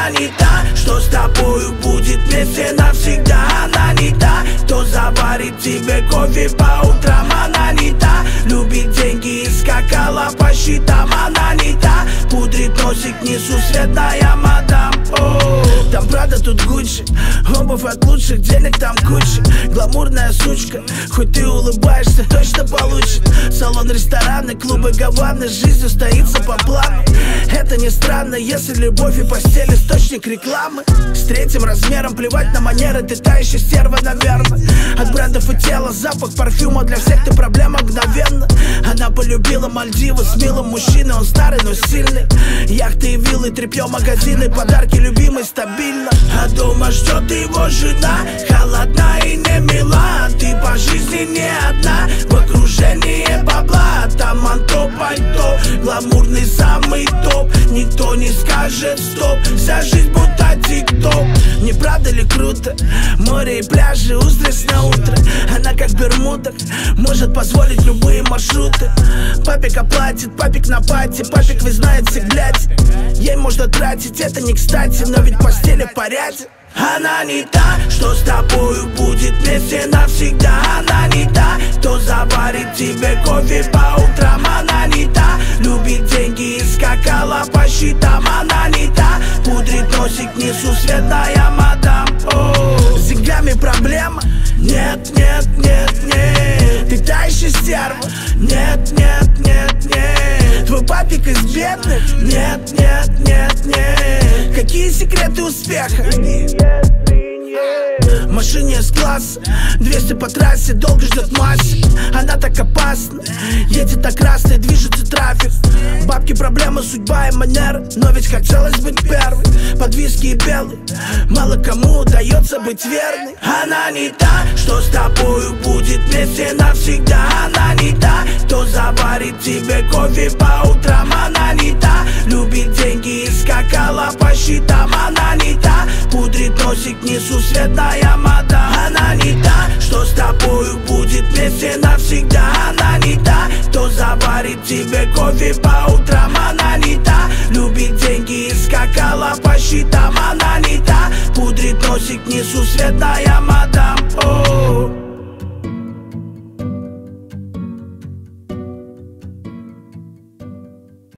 Она не та, что с тобою будет вместе навсегда. Она не та, кто заварит тебе кофе по утрам. Она не та, любит деньги и скакала по счетам. Она не та, пудрит носик, несусветная мадам. Там Прада, тут Гуччи, обувь от лучших, денег там куча. Гламурная сучка, хоть ты улыбаешься, точно получит. Салон, рестораны, клубы, гаваны, с жизнью стоится по плану. Это не странно, если любовь и постель источник рекламы. С третьим размером плевать на манеры, ты та еще стерва, наверное. От брендов и тела запах парфюма, для всех ты проблема мгновенно. Она полюбила Мальдивы с милым мужчиной, он старый, но сильный. Яхты и виллы, тряпье, магазины, подарки любимой стабильно. А дома ждет его жена, холодна и не мила. Ты по жизни не одна, в окружении бабла. Там манто, пальто, гламурный самый топ. Никто не скажет стоп, вся жизнь будто тик-топ. Не правда ли круто? Море и пляжи, устриц на утро. Она как в Бермудах, может позволить любые маршруты. Папик оплатит, папик на пати, папик вы знаете, глядь. Ей можно тратить, это не кстати, но ведь в постели в порядке. Она не та, что с тобою будет вместе навсегда. Она не та, кто заварит тебе кофе по утрам. Она не та, любит деньги и скакала по счетам. Она не та, пудрит носик, несусветная мадам. С деньгами проблема? Нет, нет, нет, нет. Ты та еще стерва? Нет, нет, нет, нет. Твой папик из бедных? Нет, нет, нет, нет. Какие секреты успеха? В машине С-класса, 200 по трассе, долго ждет массе. Она так опасна, едет на красный, движется трафик. Бабки, проблемы, судьба и манеры, но ведь хотелось быть первой. Под виски и белый, мало кому удается быть верной. Она не та, что с тобою будет вместе навсегда. Она не та, кто заварит тебе кофе по утрам. Она не та, любит деньги и скакала по счетам. Она не та, пудрит носик, несусветная мадам. Она не та, что с тобою будет вместе навсегда. Она не та, кто заварит тебе кофе по